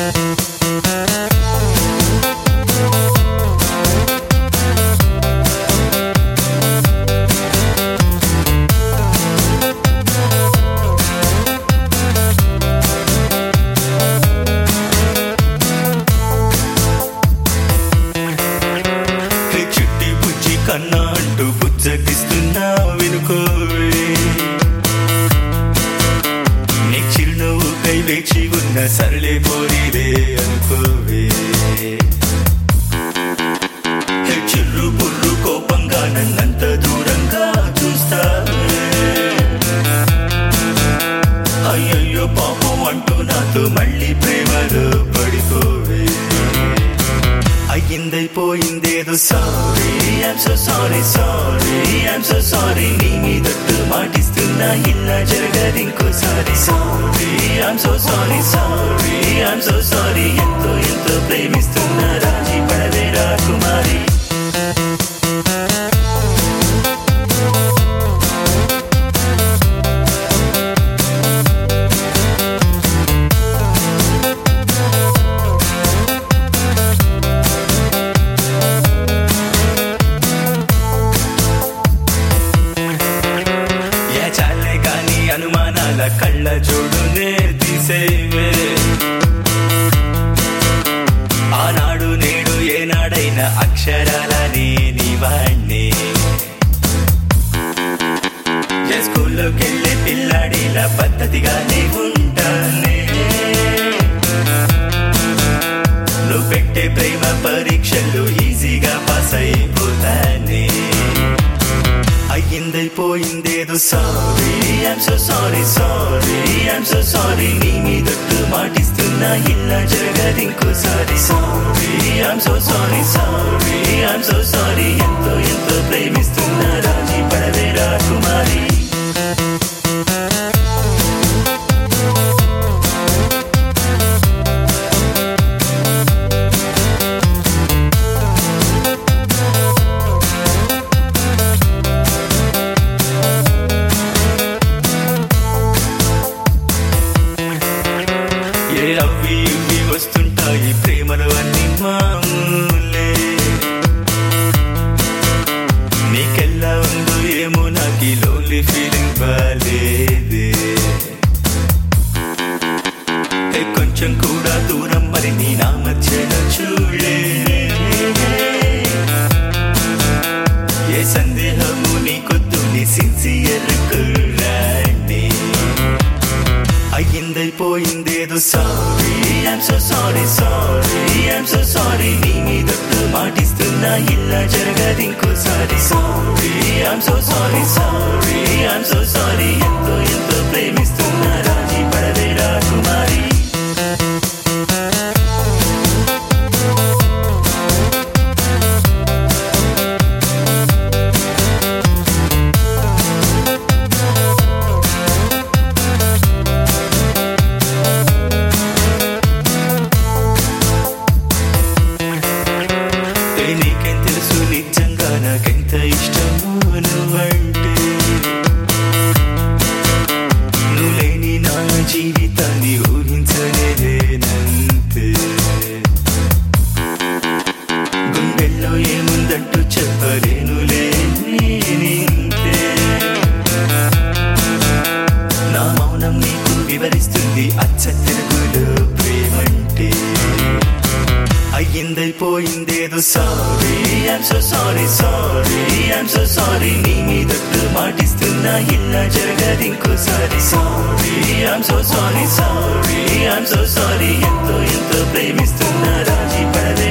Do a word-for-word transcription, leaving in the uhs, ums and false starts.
కన్నా అంటూ బుజ్జగిస్తున్నా వినుకోవే, నీ చిరునవ్వు కై వేచి ఉన్న సరళే పోరీదే అనుకోవే. చిర్రు బుర్రు కోపంగా నన్నంత దూరంగా చూస్తావే, అయ్యయ్యో పాపం అంటూ నాతో మళ్ళీ ప్రేమలో పడిపోవే. అయ్యిందైపోయిందేదో sorry, I'm so sorry sorry, I'm so sorry. నీ మీదట్టు మాటిస్తున్నా ఇలా జరగదు ఇంకోసారి. Sorry, I'm so sorry sorry, I'm so sorry. ఎంతో ఎంతో ప్రేమిస్తున్నా రాజీ పడవే రాకుమారి. అనుమానాల కళ్ళ జోడునే తీసేవే, ఆనాడు నేడు ఏనాడైనా అక్షరాలనే నీ వాణ్ణే. స్కూల్లోకి వెళ్ళే పిల్లాడిలా పద్ధతిగానే ఉంటానే, నువ్వు పెట్టే ప్రేమ పరీక్షలు ఈజీగా పాస్ అయిపోతానే. అయ్యిందైపోయిందేదో sorry, I'm so sorry sorry, I'm so sorry. నీ మీదట్టు మాటిస్తున్నా ఇలా జరగదు ఇంకోసారి. Sorry, I'm so sorry sorry, I'm so sorry. ఎంతో ఎంతో ప్రేమిస్తున్నా రాజీ పడవే రాకుమారి. అవి ఇవి వస్తుంటాయి ప్రేమలు అన్ని మామూలే, నీకెల్లా ఉందో ఏమో నాకు లోన్లీ ఫీలింగ్ బాలేదే. కొంచెం కూడా దూరం మరి నీ నా మధ్యన చూడే, ఏ సందేహము నీకొద్దు నీ సిన్సియర్ కుర్రాడే. అయ్యిందైపోయిందేదో sorry, I'm so sorry sorry, I'm so sorry. నీ మీదట్టు మాటిస్తున్నా ఇలా జరగదు ఇంకోసారి. Sorry, I'm so sorry sorry, I'm so sorry. ఎంతో ఎంతో ప్రేమిస్తున్నా రాజీ పడవే రాకుమారి. నీకేం తెలుసు నిజంగా నాకెంత ఇష్టమో నువ్వంటే, నువ్వు లేని నా జీవితాన్ని ఊహించలేనంతే. గుండెల్లో ఏముందంటూ చెప్పలేనులే నేనింతే, నా మౌనం నీకు వివరిస్తుంది అచ్చ తెలుగులో ప్రేమంటే. అయ్యిందైపోయిందేదో sorry, I'm so sorry sorry, I'm so sorry. నీ మీదట్టు మాటిస్తున్నా ఇలా జరగదు ఇంకోసారి. Sorry, I'm so sorry sorry, I'm so sorry. ఎంతో ఎంతో ప్రేమిస్తున్నా రాజీ పడవే